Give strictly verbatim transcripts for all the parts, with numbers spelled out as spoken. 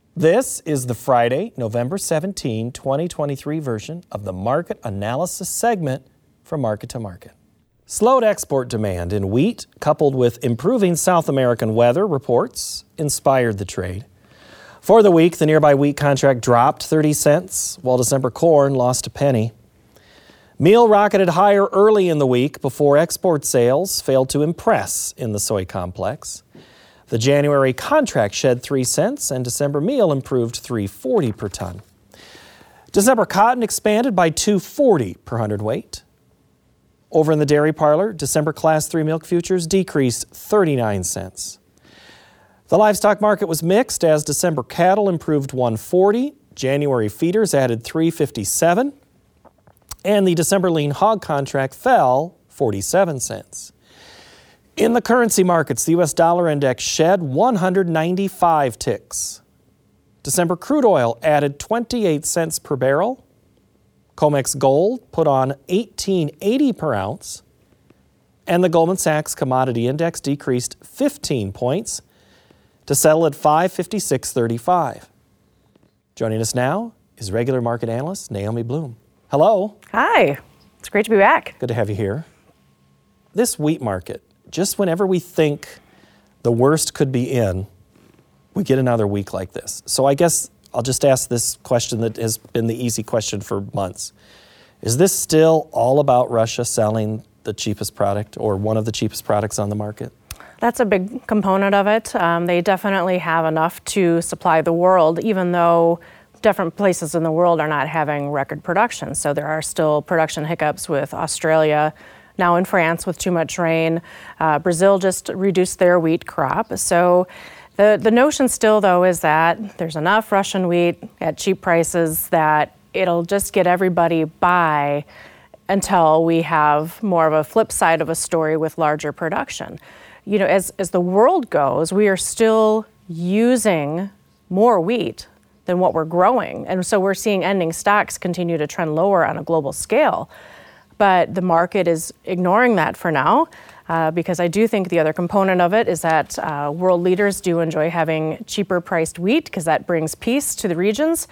This is the Friday, November seventeenth, twenty twenty-three version of the Market Analysis segment from Market to Market. Slowed export demand in wheat, coupled with improving South American weather reports, inspired the trade. For the week, the nearby wheat contract dropped thirty cents, while December corn lost a penny. Meal rocketed higher early in the week before export sales failed to impress in the soy complex. The January contract shed three cents, and December meal improved three forty per ton. December cotton expanded by two forty per hundredweight. Over in the dairy parlor, December Class three milk futures decreased thirty-nine cents. The livestock market was mixed as December cattle improved one forty, January feeders added three fifty-seven, and the December lean hog contract fell forty-seven cents. In the currency markets, the U S dollar index shed one hundred ninety-five ticks. December crude oil added twenty-eight cents per barrel. COMEX gold put on eighteen eighty per ounce. And the Goldman Sachs commodity index decreased fifteen points to settle at five fifty-six thirty-five. Joining us now is regular market analyst Naomi Blohm. Hello. Hi. It's great to be back. Good to have you here. This wheat market, just whenever we think the worst could be in, we get another week like this. So I guess I'll just ask this question that has been the easy question for months. Is this still all about Russia selling the cheapest product or one of the cheapest products on the market? That's a big component of it. Um, they definitely have enough to supply the world, even though different places in the world are not having record production. So there are still production hiccups with Australia, now in France with too much rain. Uh, Brazil just reduced their wheat crop. So the, the notion still, though, is that there's enough Russian wheat at cheap prices that it'll just get everybody by until we have more of a flip side of a story with larger production. You know, as, as the world goes, we are still using more wheat than what we're growing. And so we're seeing ending stocks continue to trend lower on a global scale. But the market is ignoring that for now, uh, because I do think the other component of it is that uh, world leaders do enjoy having cheaper priced wheat because that brings peace to the regions.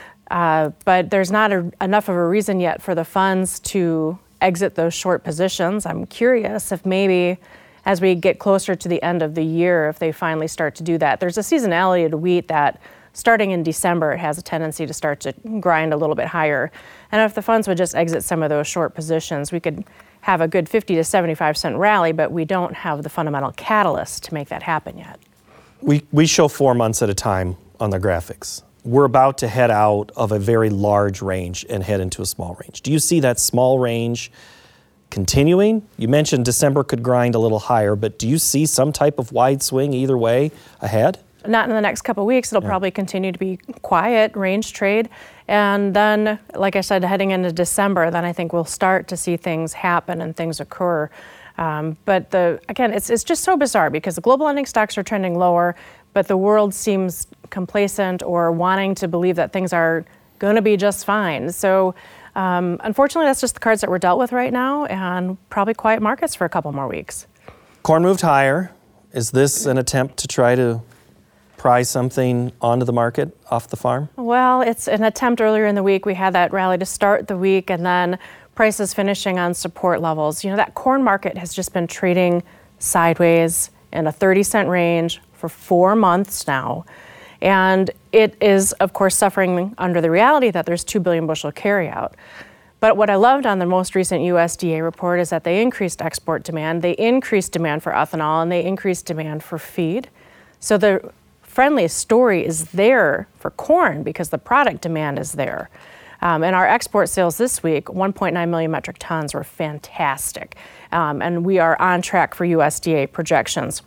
Uh, but there's not a, enough of a reason yet for the funds to exit those short positions. I'm curious if maybe as we get closer to the end of the year, if they finally start to do that. There's a seasonality to wheat that starting in December, it has a tendency to start to grind a little bit higher. And if the funds would just exit some of those short positions, we could have a good fifty to seventy-five cent rally, but we don't have the fundamental catalyst to make that happen yet. We, we show four months at a time on the graphics. We're about to head out of a very large range and head into a small range. Do you see that small range continuing? You mentioned December could grind a little higher, but do you see some type of wide swing either way ahead? Not in the next couple of weeks. It'll yeah. probably continue to be quiet, range trade. And then, like I said, heading into December, then I think we'll start to see things happen and things occur. Um, but the again, it's it's just so bizarre because the global ending stocks are trending lower, but the world seems complacent or wanting to believe that things are going to be just fine. So um, unfortunately, that's just the cards that we're dealt with right now, and probably quiet markets for a couple more weeks. Corn moved higher. Is this an attempt to try to pry something onto the market off the farm? Well, it's an attempt earlier in the week. We had that rally to start the week and then prices finishing on support levels. You know, that corn market has just been trading sideways in a thirty cent range for four months now. And it is, of course, suffering under the reality that there's two billion bushel carryout. But what I loved on the most recent U S D A report is that they increased export demand, they increased demand for ethanol, and they increased demand for feed. So the friendly story is there for corn because the product demand is there. Um, and our export sales this week, one point nine million metric tons, were fantastic. Um, and we are on track for U S D A projections.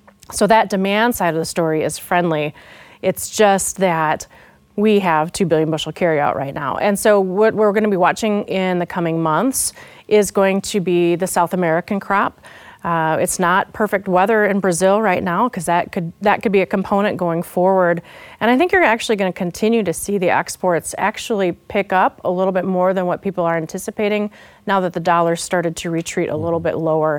So that demand side of the story is friendly. It's just that we have two billion bushel carryout right now. And so what we're going to be watching in the coming months is going to be the South American crop. Uh, it's not perfect weather in Brazil right now because that could that could be a component going forward. And I think you're actually going to continue to see the exports actually pick up a little bit more than what people are anticipating now that the dollar started to retreat a little bit lower.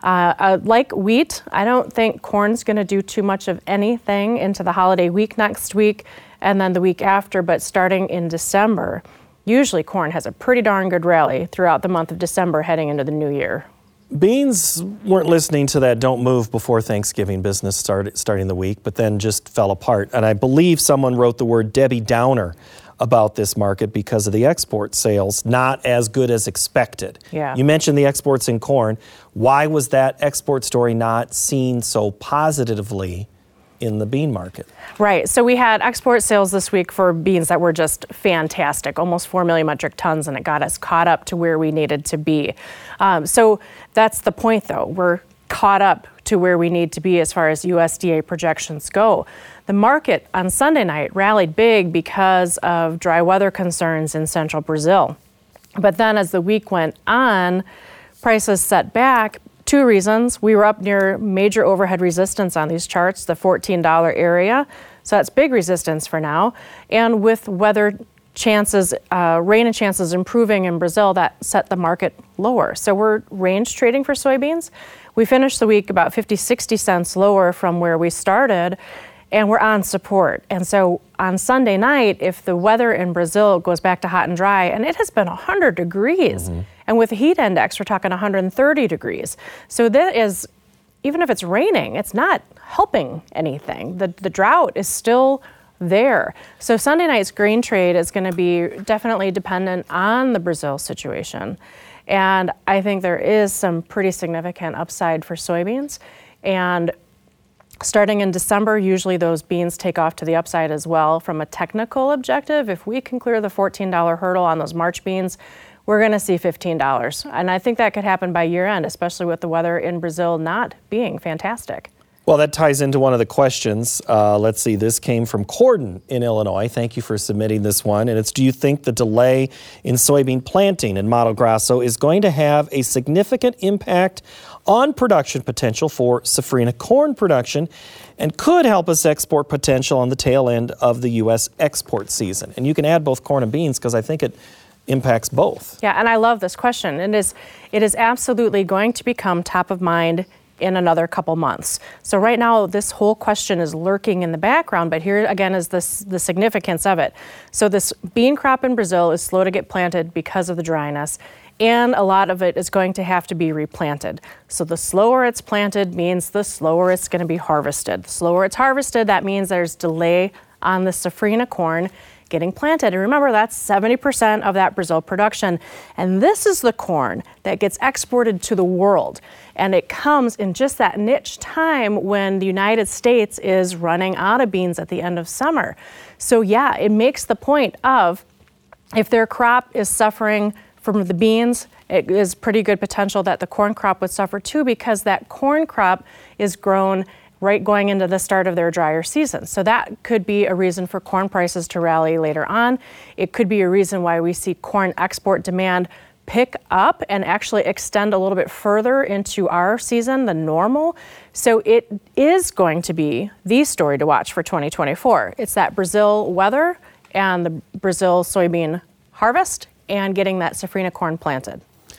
Uh, uh, like wheat, I don't think corn's going to do too much of anything into the holiday week next week and then the week after, but starting in December, usually corn has a pretty darn good rally throughout the month of December heading into the new year. Beans weren't listening to that don't move before Thanksgiving business started starting the week, but then just fell apart. And I believe someone wrote the word Debbie Downer about this market because of the export sales not as good as expected. Yeah. You mentioned the exports in corn. Why was that export story not seen so positively in the bean market? Right. So we had export sales this week for beans that were just fantastic, almost four million metric tons, and it got us caught up to where we needed to be. Um, so that's the point, though. We're caught up to where we need to be as far as U S D A projections go. The market on Sunday night rallied big because of dry weather concerns in central Brazil. But then as the week went on, prices set back. Two reasons. We were up near major overhead resistance on these charts, the fourteen dollar area. So that's big resistance for now. And with weather chances, uh, rain and chances improving in Brazil, that set the market lower. So we're range trading for soybeans. We finished the week about fifty, sixty cents lower from where we started, and we're on support. And so on Sunday night, if the weather in Brazil goes back to hot and dry, and it has been one hundred degrees, mm-hmm. and with the heat index, we're talking one hundred thirty degrees. So that is, even if it's raining, it's not helping anything. The, the drought is still there. So Sunday night's grain trade is going to be definitely dependent on the Brazil situation. And I think there is some pretty significant upside for soybeans. And starting in December, usually those beans take off to the upside as well. From a technical objective, if we can clear the fourteen dollar hurdle on those March beans, we're going to see fifteen dollars. And I think that could happen by year end, especially with the weather in Brazil not being fantastic. Well, that ties into one of the questions. Uh, let's see, this came from Corden in Illinois. Thank you for submitting this one. And it's, do you think the delay in soybean planting in Mato Grosso is going to have a significant impact on production potential for safrinha corn production and could help us export potential on the tail end of the U S export season? And you can add both corn and beans because I think it impacts both. Yeah, and I love this question. It is, it is absolutely going to become top of mind in another couple months. So right now, this whole question is lurking in the background, but here again is this, the significance of it. So this bean crop in Brazil is slow to get planted because of the dryness, and a lot of it is going to have to be replanted. So the slower it's planted means the slower it's going to be harvested. The slower it's harvested, that means there's delay on the safrinha corn getting planted. And remember, that's seventy percent of that Brazil production. And this is the corn that gets exported to the world. And it comes in just that niche time when the United States is running out of beans at the end of summer. So yeah, it makes the point of if their crop is suffering from the beans, it is pretty good potential that the corn crop would suffer too, because that corn crop is grown right going into the start of their drier season. So that could be a reason for corn prices to rally later on. It could be a reason why we see corn export demand pick up and actually extend a little bit further into our season than normal. So it is going to be the story to watch for twenty twenty-four. It's that Brazil weather and the Brazil soybean harvest and getting that safrinha corn planted.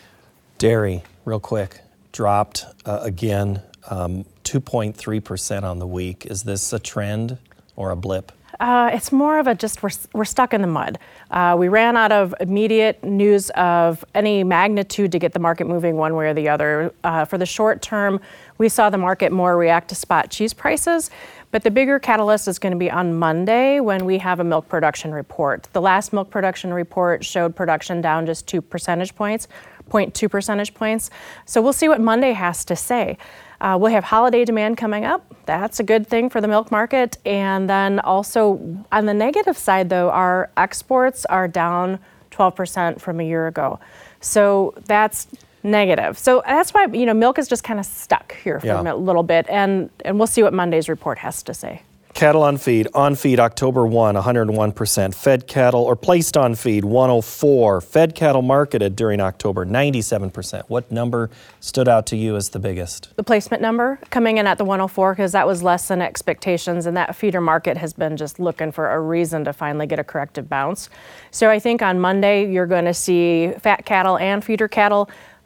Dairy, real quick, dropped uh, again. Um, two point three percent on the week. Is this a trend or a blip? Uh, it's more of a just we're, we're stuck in the mud. Uh, we ran out of immediate news of any magnitude to get the market moving one way or the other. Uh, for the short term, we saw the market more react to spot cheese prices, but the bigger catalyst is going to be on Monday when we have a milk production report. The last milk production report showed production down just two percentage points, zero point two percentage points. So we'll see what Monday has to say. Uh, we'll have holiday demand coming up. That's a good thing for the milk market. And then also on the negative side, though, our exports are down twelve percent from a year ago. So that's negative. So that's why, you know, milk is just kind of stuck here for yeah. a little bit. And, and we'll see what Monday's report has to say. Cattle on feed, on feed October first, one hundred one percent. Fed cattle or placed on feed, one oh four. Fed cattle marketed during October, ninety-seven percent. What number stood out to you as the biggest? The placement number coming in at the one oh four, because that was less than expectations, and that feeder market has been just looking for a reason to finally get a corrective bounce. So I think on Monday you're going to see fat cattle and feeder cattle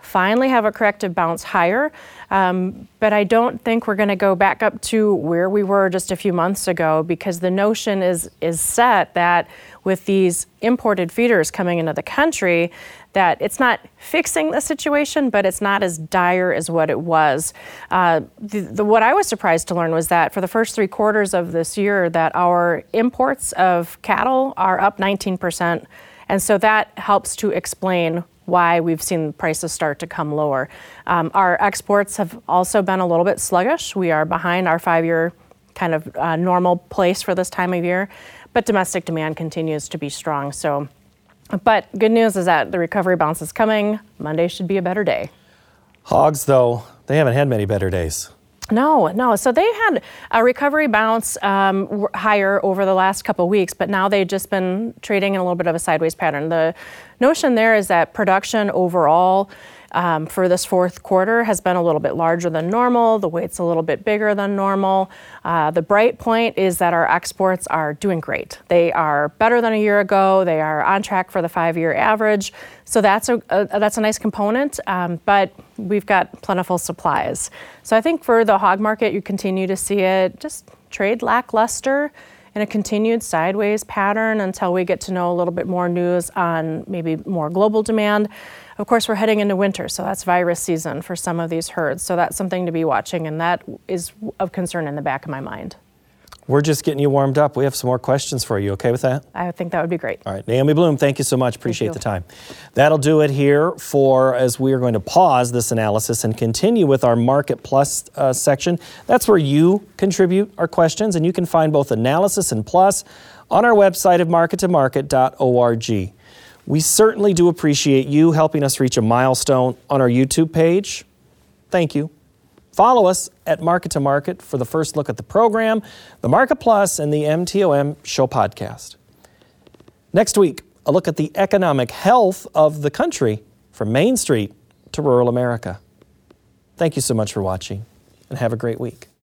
finally have a corrective bounce higher, um, but I don't think we're going to go back up to where we were just a few months ago, because the notion is is set that with these imported feeders coming into the country, that it's not fixing the situation, but it's not as dire as what it was. Uh, the, the, what I was surprised to learn was that for the first three quarters of this year, that our imports of cattle are up nineteen percent. And so that helps to explain why we've seen prices start to come lower. Um, our exports have also been a little bit sluggish. We are behind our five-year kind of uh, normal place for this time of year, but domestic demand continues to be strong. So, but good news is that the recovery bounce is coming. Monday should be a better day. Hogs, though, they haven't had many better days. No, no. So they had a recovery bounce um, higher over the last couple of weeks, but now they've just been trading in a little bit of a sideways pattern. The notion there is that production overall um, for this fourth quarter has been a little bit larger than normal. The weight's a little bit bigger than normal. Uh, the bright point is that our exports are doing great. They are better than a year ago. They are on track for the five-year average. So that's a, a that's a nice component, um, but we've got plentiful supplies. So I think for the hog market, you continue to see it just trade lackluster in a continued sideways pattern until we get to know a little bit more news on maybe more global demand. Of course, we're heading into winter, so that's virus season for some of these herds. So that's something to be watching, and that is of concern in the back of my mind. We're just getting you warmed up. We have some more questions for you. Okay with that? I think that would be great. All right. Naomi Blohm, thank you so much. Appreciate the time. That'll do it here for, as we are going to pause this analysis and continue with our Market Plus uh, section. That's where you contribute our questions, and you can find both analysis and plus on our website at market to market dot org. We certainly do appreciate you helping us reach a milestone on our YouTube page. Thank you. Follow us at Market to Market for the first look at the program, the Market Plus, and the M T O M Show podcast. Next week, a look at the economic health of the country from Main Street to rural America. Thank you so much for watching, and have a great week.